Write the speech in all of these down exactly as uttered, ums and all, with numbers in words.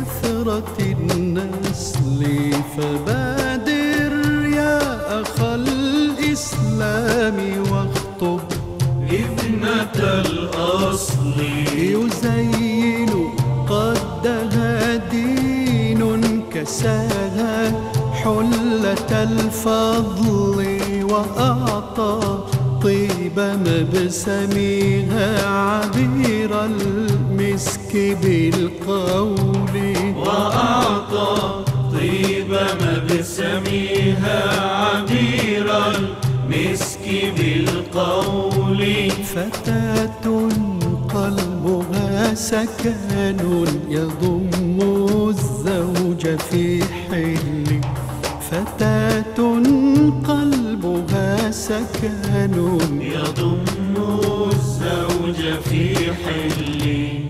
كثرة النسل، فبادر يا أخ الإسلام واخطب ابنة الأصل. يزين قدها دين كساها حلة الفضل، وأعطى طيب مبسمها عبير المسك بالقول. وأعطى طيب مبسمها عبير المسك بالقول. فتاة قلبها سكن يضم الزوج في حل. فتاة قلبها سكن يضم الزوج في حل.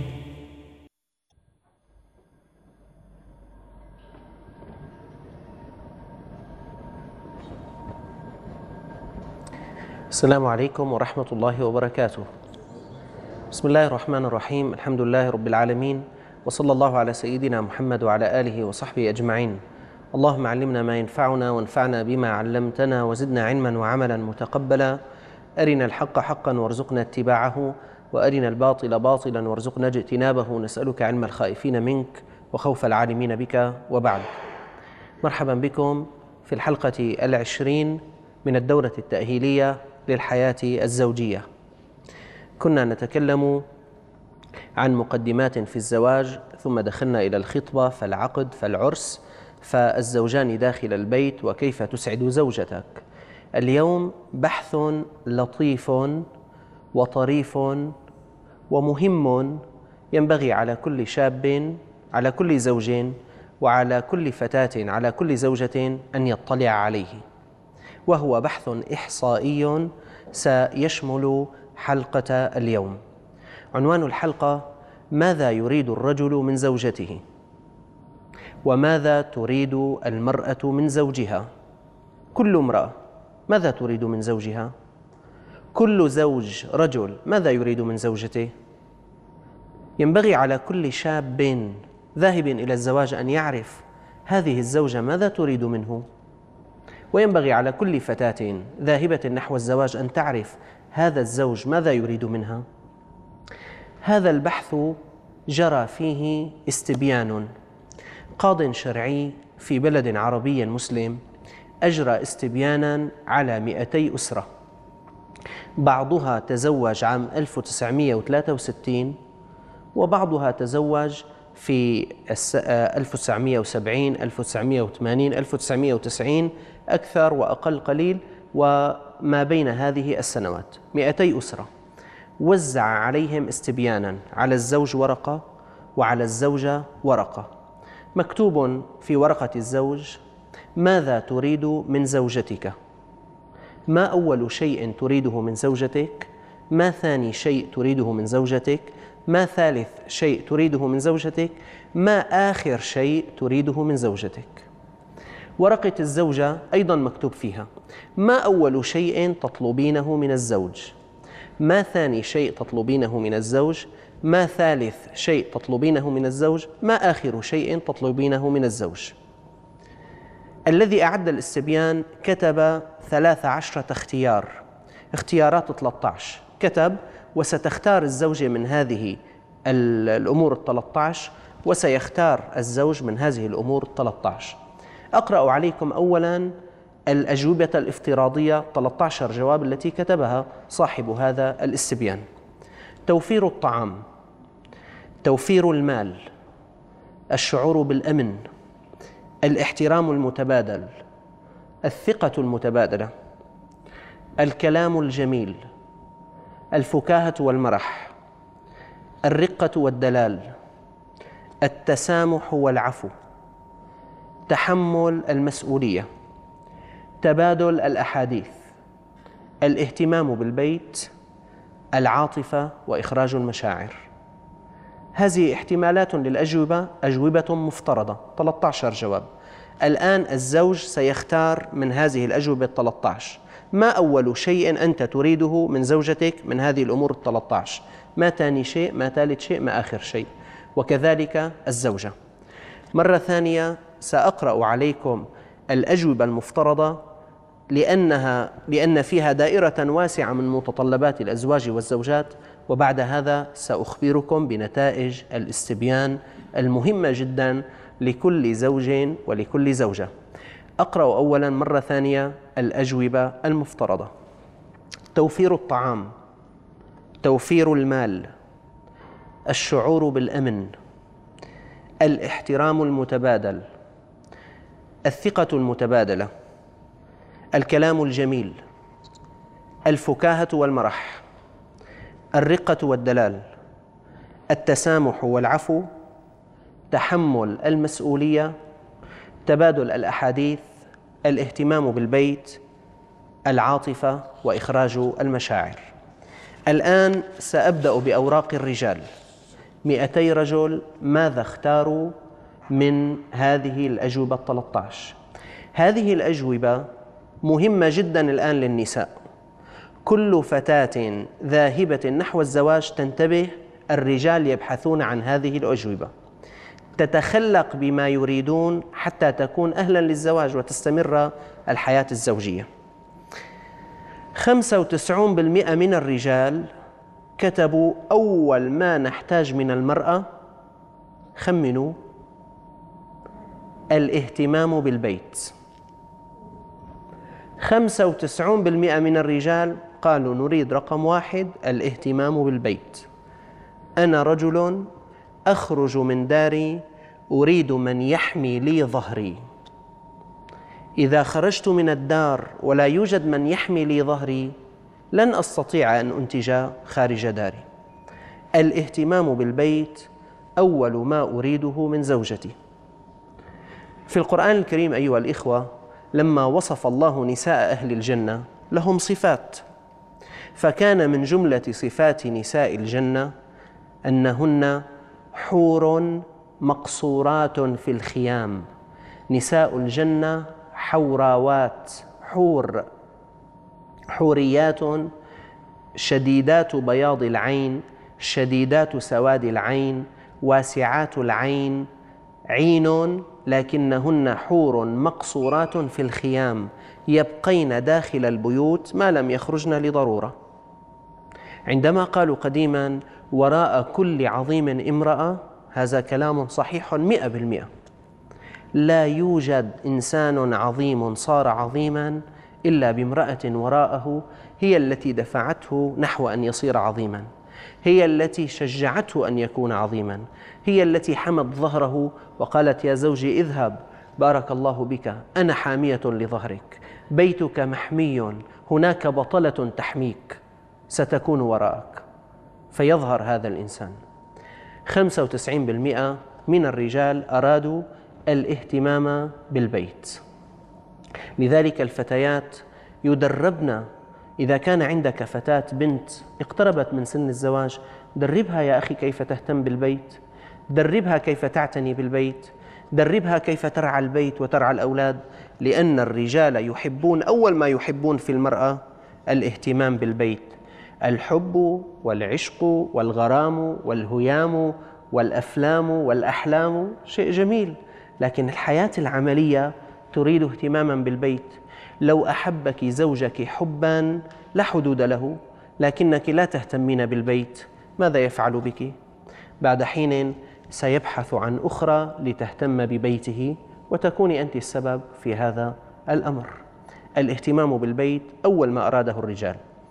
السلام عليكم ورحمة الله وبركاته. بسم الله الرحمن الرحيم، الحمد لله رب العالمين، وصلى الله على سيدنا محمد وعلى آله وصحبه أجمعين. اللهم علمنا ما ينفعنا وانفعنا بما علمتنا وزدنا علما وعملا متقبلا. أرنا الحق حقا وارزقنا اتباعه، وأرنا الباطل باطلا وارزقنا اجتنابه. نسألك علم الخائفين منك وخوف العالمين بك، وبعد. مرحبا بكم في الحلقة العشرين من الدورة التأهيلية للحياة الزوجية. كنا نتكلم عن مقدمات في الزواج، ثم دخلنا إلى الخطبة فالعقد فالعرس فالزوجان داخل البيت وكيف تسعد زوجتك. اليوم بحث لطيف وطريف ومهم ينبغي على كل شاب، على كل زوج، وعلى كل فتاة، على كل زوجة أن يطلع عليه، وهو بحث إحصائي سيشمل حلقة اليوم. عنوان الحلقة: ماذا يريد الرجل من زوجته؟ وماذا تريد المرأة من زوجها؟ كل امرأة ماذا تريد من زوجها؟ كل زوج رجل ماذا يريد من زوجته؟ ينبغي على كل شاب ذاهب إلى الزواج أن يعرف هذه الزوجة ماذا تريد منه، وينبغي على كل فتاة ذاهبة نحو الزواج أن تعرف هذا الزوج ماذا يريد منها. هذا البحث جرى فيه استبيان. قاض شرعي في بلد عربي مسلم أجرى استبيانا على مئتي أسرة، بعضها تزوج عام ألف وتسعمئة وثلاثة وستين، وبعضها تزوج في ألف وتسعمئة وسبعين، ألف وتسعمئة وثمانين، ألف وتسعمئة وتسعين، أكثر وأقل قليل، وما بين هذه السنوات مئتي أسرة. وزع عليهم استبيانا، على الزوج ورقة وعلى الزوجة ورقة. مكتوب في ورقة الزوج: ماذا تريد من زوجتك؟ ما أول شيء تريده من زوجتك؟ ما ثاني شيء تريده من زوجتك؟ ما ثالث شيء تريده من زوجتك؟ ما آخر شيء تريده من زوجتك؟ ورقة الزوجة أيضا مكتوب فيها: ما أول شيء تطلبينه من الزوج؟ ما ثاني شيء تطلبينه من الزوج؟ ما ثالث شيء تطلبينه من الزوج؟ ما آخر شيء تطلبينه من الزوج؟ الذي أعد الاستبيان كتب ثلاث عشرة اختيار، اختيارات ثلاثة عشر. كتب: وستختار الزوجة من هذه الأمور الثلاثة عشر، وسيختار الزوج من هذه الأمور الثلاثة عشر. أقرأ عليكم أولا الأجوبة الافتراضية، ثلاثة عشر جواب التي كتبها صاحب هذا الاستبيان: توفير الطعام، توفير المال، الشعور بالأمن، الاحترام المتبادل، الثقة المتبادلة، الكلام الجميل، الفكاهة والمرح، الرقة والدلال، التسامح والعفو، تحمل المسؤولية، تبادل الأحاديث، الاهتمام بالبيت، العاطفة وإخراج المشاعر. هذه احتمالات للأجوبة، أجوبة مفترضة، ثلاثة عشر جواب. الآن الزوج سيختار من هذه الأجوبة الثلاثة عشر. ما أول شيء أنت تريده من زوجتك من هذه الأمور الثلاثة عشر؟ ما ثاني شيء؟ ما ثالث شيء؟ ما آخر شيء؟ وكذلك الزوجة. مرة ثانية سأقرأ عليكم الأجوبة المفترضة لأنها لأن فيها دائرة واسعة من متطلبات الأزواج والزوجات، وبعد هذا سأخبركم بنتائج الاستبيان المهمة جدا لكل زوج ولكل زوجة. أقرأ أولا مرة ثانية الأجوبة المفترضة: توفير الطعام، توفير المال، الشعور بالأمن، الاحترام المتبادل، الثقة المتبادلة، الكلام الجميل، الفكاهة والمرح، الرقة والدلال، التسامح والعفو، تحمل المسؤولية، تبادل الأحاديث، الاهتمام بالبيت، العاطفة وإخراج المشاعر. الآن سأبدأ بأوراق الرجال. مئتي رجل ماذا اختاروا من هذه الأجوبة الثلاثة عشر؟ هذه الأجوبة مهمة جدا الآن للنساء. كل فتاة ذاهبة نحو الزواج تنتبه، الرجال يبحثون عن هذه الأجوبة، تتخلق بما يريدون حتى تكون أهلا للزواج وتستمر الحياة الزوجية. خمسة وتسعين بالمئة من الرجال كتبوا أول ما نحتاج من المرأة، خمنوا، الاهتمام بالبيت. خمسة وتسعين بالمئة من الرجال قالوا نريد رقم واحد الاهتمام بالبيت. أنا رجل أخرج من داري أريد من يحمي لي ظهري. إذا خرجت من الدار ولا يوجد من يحمي لي ظهري لن أستطيع أن أنتج خارج داري. الاهتمام بالبيت أول ما أريده من زوجتي. في القرآن الكريم أيها الإخوة لما وصف الله نساء أهل الجنة لهم صفات، فكان من جملة صفات نساء الجنة أنهن حور مقصورات في الخيام. نساء الجنة حوراوات، حور، حوريات شديدات بياض العين، شديدات سواد العين، واسعات العين، عين، لكنهن حور مقصورات في الخيام يبقين داخل البيوت ما لم يخرجن لضرورة. عندما قالوا قديما وراء كل عظيم امرأة، هذا كلام صحيح مئة بالمئة. لا يوجد إنسان عظيم صار عظيما إلا بامرأة وراءه هي التي دفعته نحو أن يصير عظيما، هي التي شجعته أن يكون عظيما، هي التي حمت ظهره وقالت يا زوجي اذهب بارك الله بك، أنا حامية لظهرك، بيتك محمي، هناك بطلة تحميك ستكون وراءك. فيظهر هذا الإنسان. خمسة وتسعين بالمئة من الرجال أرادوا الاهتمام بالبيت. لذلك الفتيات يدربن. إذا كان عندك فتاة بنت اقتربت من سن الزواج، دربها يا أخي كيف تهتم بالبيت، دربها كيف تعتني بالبيت، دربها كيف ترعى البيت وترعى الأولاد، لأن الرجال يحبون، أول ما يحبون في المرأة الاهتمام بالبيت. الحب والعشق والغرام والهيام والأفلام والأحلام شيء جميل، لكن الحياة العملية تريد اهتماما بالبيت. لو أحبك زوجك حبا لا حدود له، لكنك لا تهتمين بالبيت، ماذا يفعل بك؟ بعد حين سيبحث عن أخرى لتهتم ببيته وتكوني أنت السبب في هذا الأمر. الاهتمام بالبيت أول ما أراده الرجال.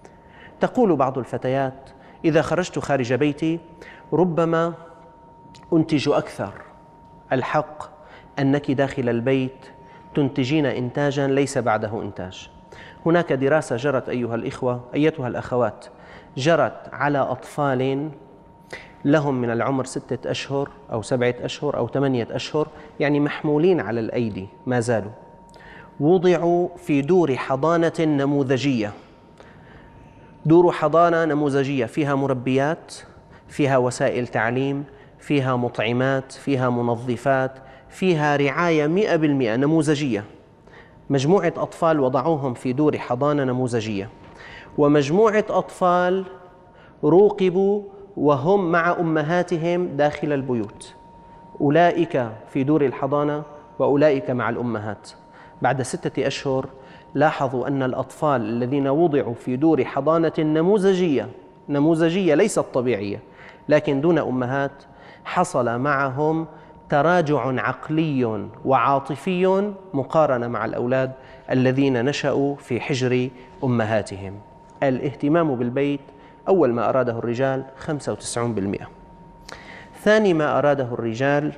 تقول بعض الفتيات إذا خرجت خارج بيتي ربما أنتج أكثر. الحق أنك داخل البيت تنتجين إنتاجا ليس بعده إنتاج. هناك دراسة جرت أيها الإخوة أيتها الأخوات، جرت على أطفال لهم من العمر ستة أشهر أو سبعة أشهر أو ثمانية أشهر، يعني محمولين على الأيدي ما زالوا، وضعوا في دور حضانة نموذجية. دور حضانة نموذجية فيها مربيات، فيها وسائل تعليم، فيها مطعمات، فيها منظفات، فيها رعاية مئة بالمئة نموذجية. مجموعة أطفال وضعوهم في دور حضانة نموذجية، ومجموعة أطفال روقبوا وهم مع أمهاتهم داخل البيوت. أولئك في دور الحضانة وأولئك مع الأمهات. بعد ستة أشهر لاحظوا أن الأطفال الذين وضعوا في دور حضانة نموذجية نموذجية ليست طبيعية لكن دون أمهات حصل معهم تراجع عقلي وعاطفي مقارنة مع الأولاد الذين نشأوا في حجر أمهاتهم. الاهتمام بالبيت أول ما أراده الرجال خمسة وتسعين بالمئة، ثاني ما أراده الرجال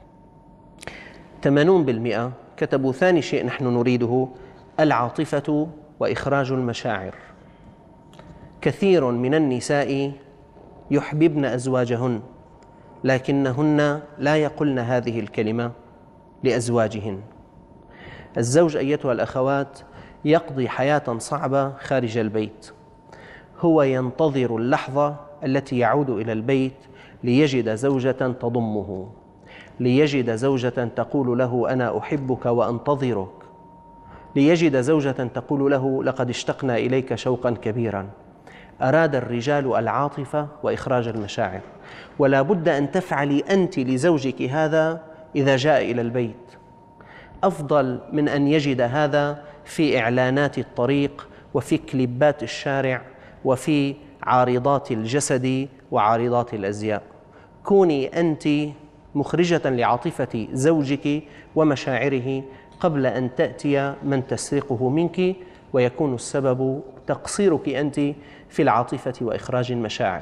ثمانين بالمئة. كتبوا ثاني شيء نحن نريده العاطفة وإخراج المشاعر. كثير من النساء يحببن أزواجهن لكنهن لا يقولن هذه الكلمة لأزواجهن. الزوج أيتها الأخوات يقضي حياة صعبة خارج البيت، هو ينتظر اللحظة التي يعود إلى البيت ليجد زوجة تضمه، ليجد زوجة تقول له أنا أحبك وأنتظرك، ليجد زوجة تقول له لقد اشتقنا إليك شوقا كبيرا. أراد الرجال العاطفة وإخراج المشاعر، ولا بد أن تفعلي أنت لزوجك هذا إذا جاء إلى البيت، أفضل من أن يجد هذا في إعلانات الطريق وفي كليبات الشارع وفي عارضات الجسد وعارضات الأزياء. كوني أنت مخرجة لعاطفة زوجك ومشاعره قبل أن تأتي من تسرقه منك ويكون السبب تقصيرك أنت في العاطفة وإخراج المشاعر.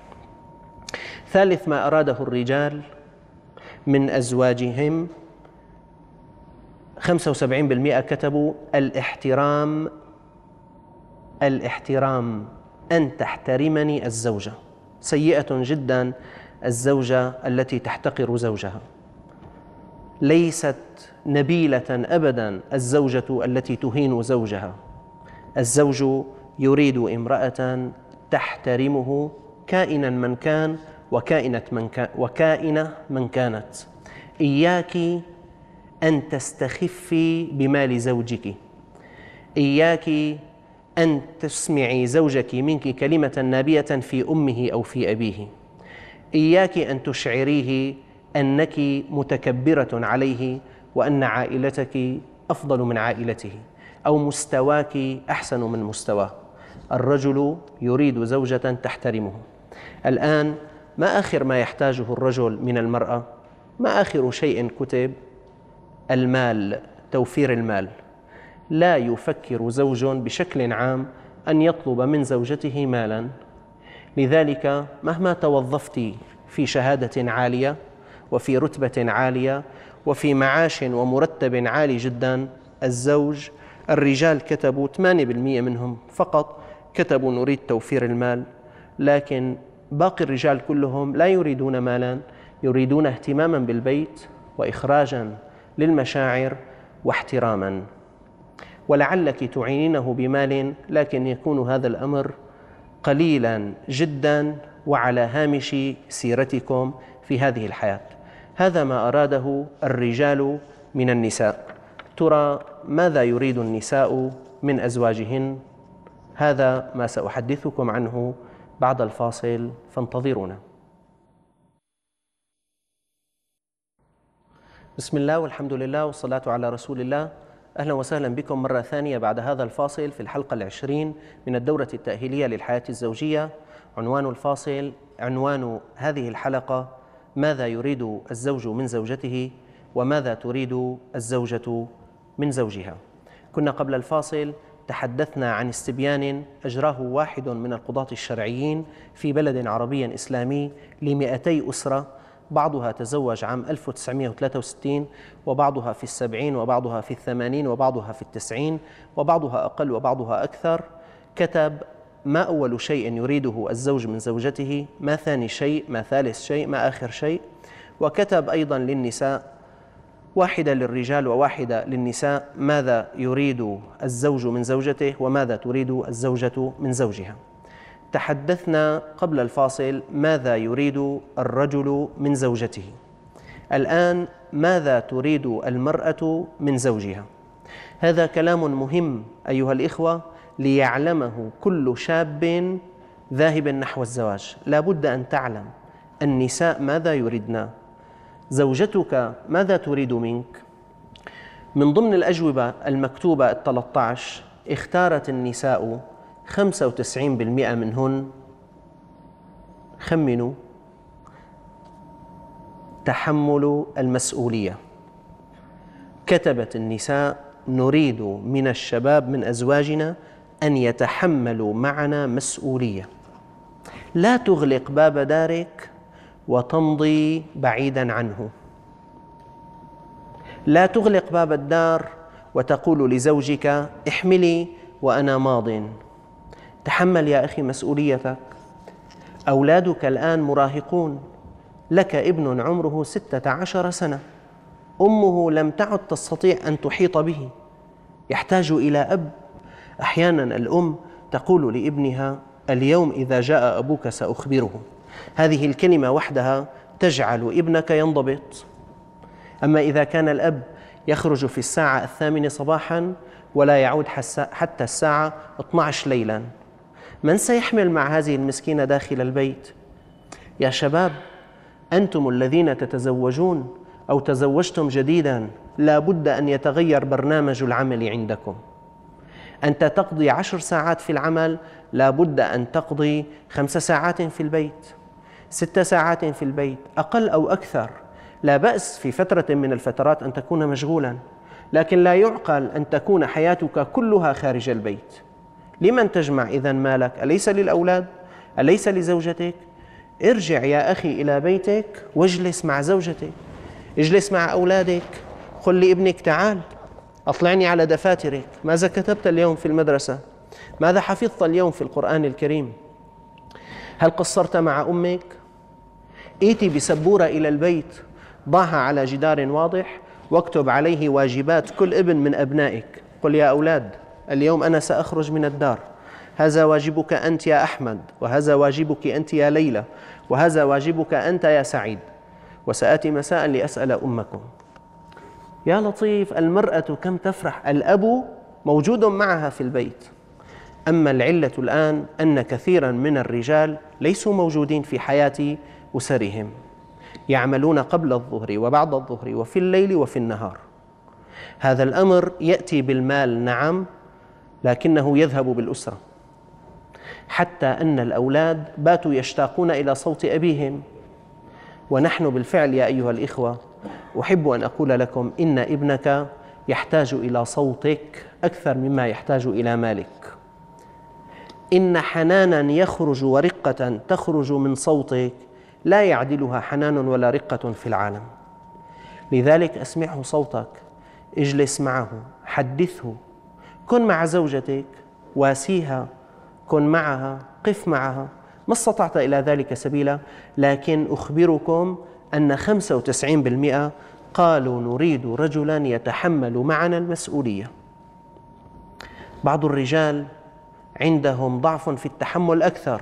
ثالث ما أراده الرجال من أزواجهم خمسة وسبعين بالمئة كتبوا الاحترام. الاحترام أن تحترمني الزوجة. سيئة جدا الزوجة التي تحتقر زوجها، ليست نبيلة أبدا الزوجة التي تهين زوجها. الزوج يريد امرأة تحترمه كائنا من كان وكائنة من, كان وكائنة من كانت. إياك أن تستخفي بمال زوجك، إياك أن تسمعي زوجك منك كلمة نابية في أمه أو في أبيه، إياك أن تشعريه أنك متكبرة عليه وأن عائلتك أفضل من عائلته أو مستواك أحسن من مستواه. الرجل يريد زوجة تحترمه. الآن ما آخر ما يحتاجه الرجل من المرأة؟ ما آخر شيء كتب؟ المال، توفير المال. لا يفكر زوج بشكل عام أن يطلب من زوجته مالا، لذلك مهما توظفت في شهادة عالية وفي رتبة عالية وفي معاش ومرتب عالي جدا، الزوج الرجال كتبوا ثمانية بالمئة منهم فقط كتبوا نريد توفير المال، لكن باقي الرجال كلهم لا يريدون مالا، يريدون اهتماما بالبيت وإخراجا للمشاعر واحتراما. ولعلك تعينينه بمال لكن يكون هذا الأمر قليلا جدا وعلى هامش سيرتكم في هذه الحياة. هذا ما أراده الرجال من النساء. ترى ماذا يريد النساء من أزواجهن؟ هذا ما سأحدثكم عنه بعد الفاصل، فانتظرونا. بسم الله والحمد لله والصلاة على رسول الله. أهلا وسهلا بكم مرة ثانية بعد هذا الفاصل في الحلقة العشرين من الدورة التأهيلية للحياة الزوجية. عنوان الفاصل عنوان هذه الحلقة: ماذا يريد الزوج من زوجته وماذا تريد الزوجة من زوجها. كنا قبل الفاصل تحدثنا عن استبيان أجراه واحد من القضاة الشرعيين في بلد عربي إسلامي لمئتي أسرة، بعضها تزوج عام ألف وتسعمئة وثلاثة وستين وبعضها في السبعين وبعضها في الثمانين وبعضها في التسعين وبعضها أقل وبعضها أكثر. كتب ما أول شيء يريده الزوج من زوجته، ما ثاني شيء، ما ثالث شيء، ما آخر شيء. وكتب أيضا للنساء، واحدة للرجال وواحدة للنساء، ماذا يريد الزوج من زوجته وماذا تريد الزوجة من زوجها. تحدثنا قبل الفاصل ماذا يريد الرجل من زوجته. الآن ماذا تريد المرأة من زوجها. هذا كلام مهم أيها الإخوة ليعلمه كل شاب ذاهب نحو الزواج. لا بد أن تعلم النساء ماذا يريدن. زوجتك ماذا تريد منك؟ من ضمن الأجوبة المكتوبة الثلاثة عشر اختارت النساء خمسة وتسعين بالمئة منهن، خمنوا، تحمل المسؤولية. كتبت النساء: نريد من الشباب من أزواجنا أن يتحملوا معنا مسؤولية، لا تغلق باب دارك وتمضي بعيدا عنه، لا تغلق باب الدار وتقول لزوجك احملي وأنا ماض. تحمل يا أخي مسؤوليتك. أولادك الآن مراهقون، لك ابن عمره ستة عشر سنة، أمه لم تعد تستطيع أن تحيط به، يحتاج إلى أب. أحيانا الأم تقول لابنها: اليوم إذا جاء أبوك سأخبره. هذه الكلمة وحدها تجعل ابنك ينضبط. أما إذا كان الأب يخرج في الساعة الثامنة صباحا ولا يعود حتى الساعة اثنتي عشرة ليلا، من سيحمل مع هذه المسكينة داخل البيت؟ يا شباب، أنتم الذين تتزوجون أو تزوجتم جديدا، لا بد أن يتغير برنامج العمل عندكم. أنت تقضي عشر ساعات في العمل، لا بد أن تقضي خمس ساعات في البيت، ست ساعات في البيت، أقل أو أكثر. لا بأس في فترة من الفترات أن تكون مشغولا، لكن لا يعقل أن تكون حياتك كلها خارج البيت. لمن تجمع إذن مالك؟ أليس للأولاد؟ أليس لزوجتك؟ ارجع يا أخي إلى بيتك واجلس مع زوجتك، اجلس مع أولادك، قل لابنك: تعال أطلعني على دفاترك، ماذا كتبت اليوم في المدرسة؟ ماذا حفظت اليوم في القرآن الكريم؟ هل قصرت مع أمك؟ ائتي بسبورة إلى البيت، ضعها على جدار واضح واكتب عليه واجبات كل ابن من أبنائك. قل: يا أولاد، اليوم أنا سأخرج من الدار، هذا واجبك أنت يا أحمد، وهذا واجبك أنت يا ليلى، وهذا واجبك أنت يا سعيد، وسآتي مساء لأسأل أمكم. يا لطيف، المرأة كم تفرح، الأب موجود معها في البيت. أما العلة الآن أن كثيرا من الرجال ليسوا موجودين في حياة أسرهم، يعملون قبل الظهر وبعد الظهر وفي الليل وفي النهار. هذا الأمر يأتي بالمال نعم، لكنه يذهب بالأسرة، حتى أن الأولاد باتوا يشتاقون إلى صوت أبيهم. ونحن بالفعل يا أيها الإخوة أحب أن أقول لكم إن ابنك يحتاج إلى صوتك أكثر مما يحتاج إلى مالك. إن حنانا يخرج ورقة تخرج من صوتك لا يعدلها حنان ولا رقة في العالم. لذلك أسمعه صوتك، اجلس معه، حدثه، كن مع زوجتك، واسيها، كن معها، قف معها، ما استطعت إلى ذلك سبيلا. لكن أخبركم أن خمسة وتسعين بالمئة قالوا: نريد رجلا يتحمل معنا المسؤولية. بعض الرجال عندهم ضعف في التحمل أكثر،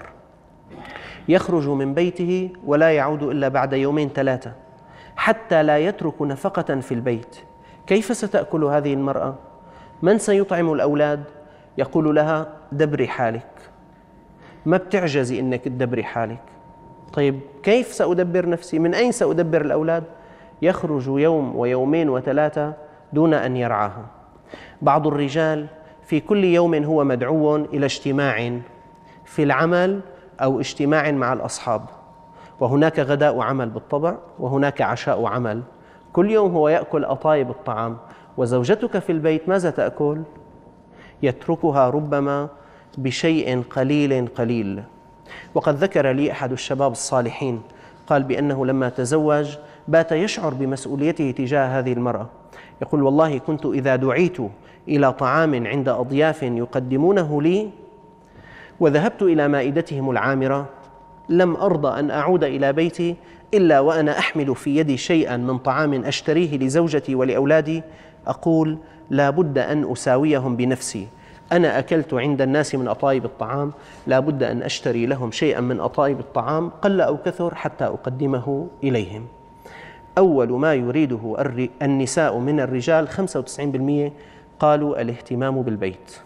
يخرج من بيته ولا يعود إلا بعد يومين ثلاثة، حتى لا يترك نفقة في البيت. كيف ستأكل هذه المرأة؟ من سيطعم الأولاد؟ يقول لها: دبري حالك. ما بتعجزي إنك تدبري حالك. طيب كيف سأدبر نفسي؟ من أين سأدبر الأولاد؟ يخرج يوم ويومين وثلاثة دون أن يرعاها. بعض الرجال في كل يوم هو مدعو إلى اجتماع في العمل أو اجتماع مع الأصحاب، وهناك غداء عمل بالطبع وهناك عشاء عمل. كل يوم هو يأكل أطايب الطعام، وزوجتك في البيت ماذا تأكل؟ يتركها ربما بشيء قليل قليل. وقد ذكر لي أحد الشباب الصالحين قال بأنه لما تزوج بات يشعر بمسؤوليته تجاه هذه المرأة. يقول: والله كنت إذا دعيت إلى طعام عند أضياف يقدمونه لي وذهبت إلى مائدتهم العامرة لم أرضى أن أعود إلى بيتي إلا وأنا أحمل في يدي شيئا من طعام أشتريه لزوجتي ولأولادي، أقول: لا بد أن أساويهم بنفسي. أنا أكلت عند الناس من أطايب الطعام، لا بد أن أشتري لهم شيئا من أطايب الطعام قل أو كثر حتى أقدمه إليهم. أول ما يريده النساء من الرجال خمسة وتسعين بالمئة قالوا الاهتمام بالبيت.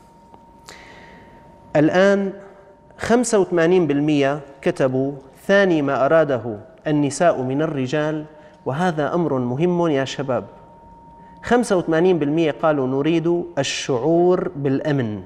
الآن خمسة وثمانين بالمئة كتبوا ثاني ما أراده النساء من الرجال وهذا أمر مهم يا شباب. خمسة وثمانين بالمئة قالوا نريد الشعور بالأمن،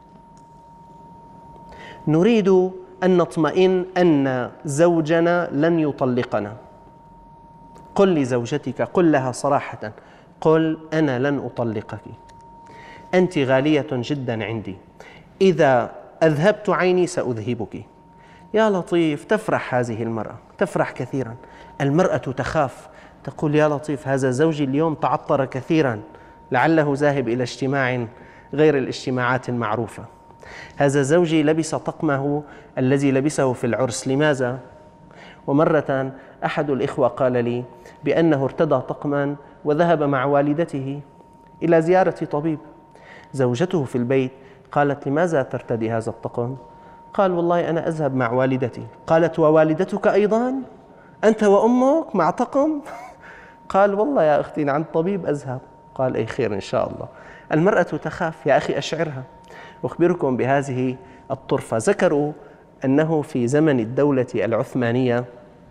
نريد أن نطمئن أن زوجنا لن يطلقنا. قل لزوجتك، قل لها صراحة، قل أنا لن أطلقك، أنت غالية جدا عندي، إذا أذهبت عيني سأذهبك. يا لطيف، تفرح هذه المرأة، تفرح كثيرا. المرأة تخاف، تقول يا لطيف هذا زوجي اليوم تعطر كثيرا، لعله ذاهب إلى اجتماع غير الاجتماعات المعروفة. هذا زوجي لبس طقمه الذي لبسه في العرس، لماذا؟ ومرة أحد الإخوة قال لي بأنه ارتدى طقما وذهب مع والدته إلى زيارة طبيب. زوجته في البيت قالت لماذا ترتدي هذا الطقم؟ قال والله أنا أذهب مع والدتي. قالت ووالدتك أيضا؟ أنت وأمك مع طقم؟ قال والله يا أختي عند طبيب أذهب. قال أي خير إن شاء الله. المرأة تخاف يا أخي، أشعرها. أخبركم بهذه الطرفة. ذكروا أنه في زمن الدولة العثمانية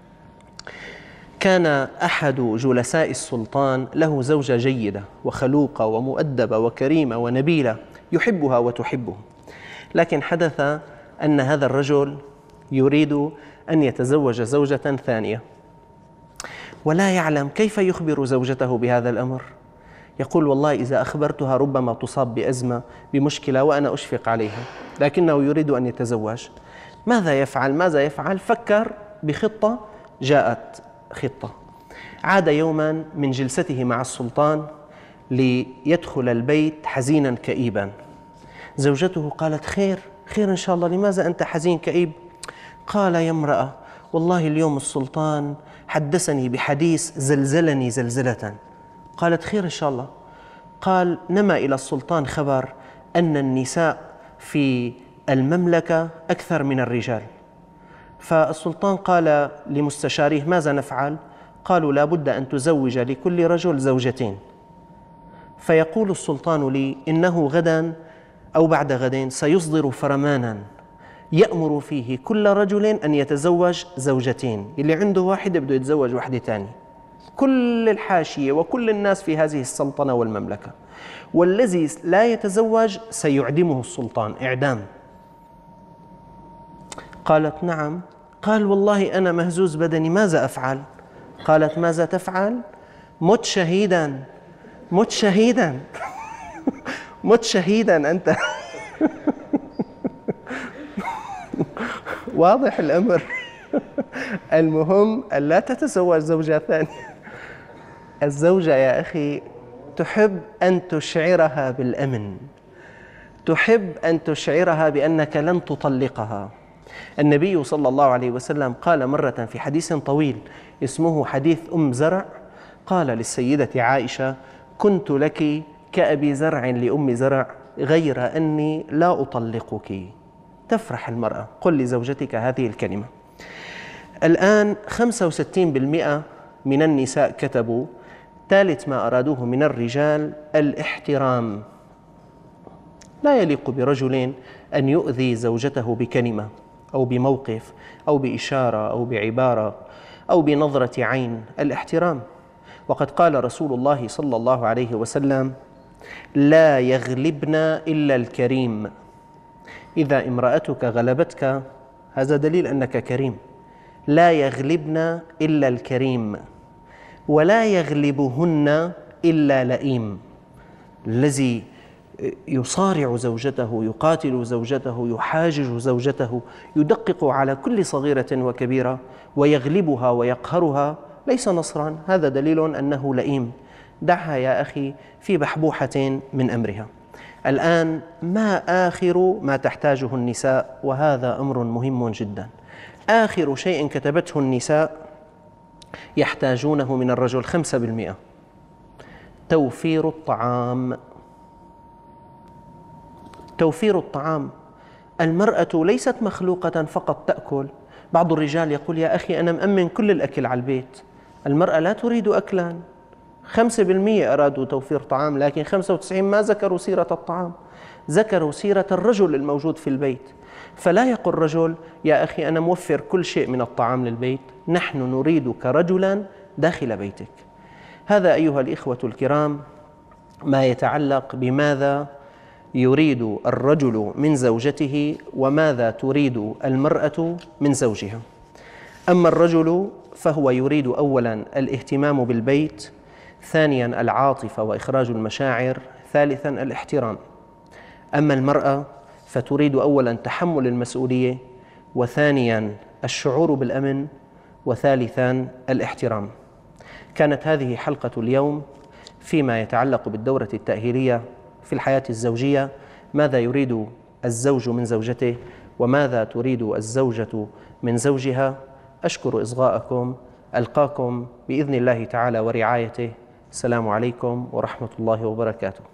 كان أحد جلساء السلطان له زوجة جيدة وخلوقة ومؤدبة وكريمة ونبيلة يحبها وتحبه، لكن حدث أن هذا الرجل يريد أن يتزوج زوجة ثانية ولا يعلم كيف يخبر زوجته بهذا الأمر. يقول والله إذا أخبرتها ربما تصاب بأزمة بمشكلة وأنا أشفق عليها، لكنه يريد أن يتزوج. ماذا يفعل؟ ماذا يفعل؟ فكر بخطة، جاءت خطة. عاد يوما من جلسته مع السلطان ليدخل البيت حزينا كئيبا. زوجته قالت خير خير إن شاء الله، لماذا أنت حزين كئيب؟ قال يا امرأة والله اليوم السلطان حدثني بحديث زلزلني زلزلة. قالت خير إن شاء الله. قال نما إلى السلطان خبر أن النساء في المملكة أكثر من الرجال. فالسلطان قال لمستشاريه ماذا نفعل؟ قالوا لا بد أن تزوج لكل رجل زوجتين. فيقول السلطان لي إنه غدا أو بعد غدين سيصدر فرمانا يأمر فيه كل رجل أن يتزوج زوجتين، اللي عنده واحدة بده يتزوج واحدة تانية، كل الحاشية وكل الناس في هذه السلطنة والمملكة، والذي لا يتزوج سيعدمه السلطان إعدام. قالت نعم. قال والله أنا مهزوز بدني، ماذا أفعل؟ قالت ماذا تفعل؟ مت شهيدا، مت شهيدا مت شهيدا أنت واضح الأمر. المهم أن لا تتزوج زوجة ثانية. الزوجة يا أخي تحب أن تشعرها بالأمن، تحب أن تشعرها بأنك لن تطلقها. النبي صلى الله عليه وسلم قال مرة في حديث طويل اسمه حديث أم زرع، قال للسيدة عائشة كنت لك كأبي زرع لأم زرع غير أني لا أطلقك. تفرح المرأة. قل لزوجتك هذه الكلمة. الآن خمسة وستين بالمئة من النساء كتبوا ثالث ما أرادوه من الرجال الاحترام. لا يليق برجل أن يؤذي زوجته بكلمة أو بموقف أو بإشارة أو بعبارة أو بنظرة عين. الاحترام. وقد قال رسول الله صلى الله عليه وسلم لا يغلبن إلا الكريم. إذا امرأتك غلبتك هذا دليل أنك كريم. لا يغلبن إلا الكريم ولا يغلبهن إلا لئيم، الذي يصارع زوجته، يقاتل زوجته، يحاجج زوجته، يدقق على كل صغيرة وكبيرة ويغلبها ويقهرها، ليس نصرا، هذا دليل أنه لئيم. دعها يا أخي في بحبوحة من أمرها. الآن ما آخر ما تحتاجه النساء، وهذا أمر مهم جدا. آخر شيء كتبته النساء يحتاجونه من الرجل خمسة بالمئة توفير الطعام. توفير الطعام. المرأة ليست مخلوقة فقط تأكل. بعض الرجال يقول يا أخي أنا مأمن كل الأكل على البيت. المرأة لا تريد أكلا. خمسة بالمئة أرادوا توفير طعام، لكن خمسة وتسعين ما ذكروا سيرة الطعام، ذكروا سيرة الرجل الموجود في البيت. فلا يقول رجل يا أخي أنا موفر كل شيء من الطعام للبيت. نحن نريدك رجلا داخل بيتك. هذا أيها الإخوة الكرام ما يتعلق بماذا يريد الرجل من زوجته وماذا تريد المرأة من زوجها. أما الرجل فهو يريد أولا الاهتمام بالبيت، ثانيا العاطفة وإخراج المشاعر، ثالثا الاحترام. أما المرأة فتريد أولا تحمل المسؤولية، وثانيا الشعور بالأمن، وثالثا الاحترام. كانت هذه حلقة اليوم فيما يتعلق بالدورة التأهيلية في الحياة الزوجية، ماذا يريد الزوج من زوجته وماذا تريد الزوجة من زوجها. أشكر إصغاءكم، ألقاكم بإذن الله تعالى ورعايته. السلام عليكم ورحمة الله وبركاته.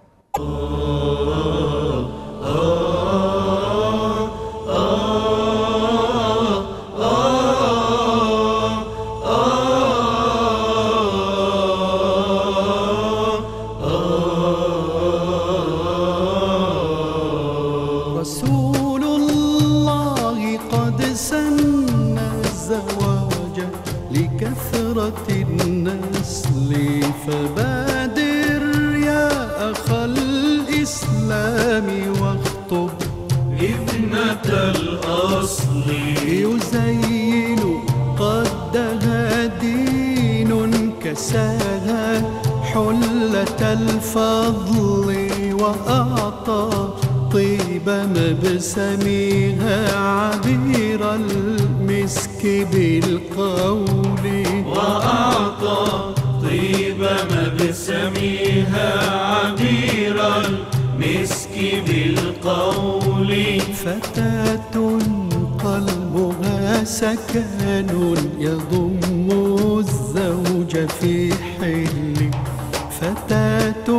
رسول الله قد سن الزواج لكثرة النسل، فبادر يا أخا الإسلام واخطب ابنة الأصل. يزين قدها دين كساها حلة الفضل، وأعطى طيب مبسمها عبير المسك بالقول، وأعطى طيب مبسمها عبير المسك بالقول. فتاة قلبها سكن يضم الزوج في حل، فتاة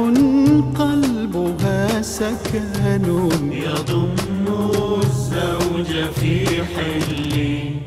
قلبها سكن يضم الزوج في حل.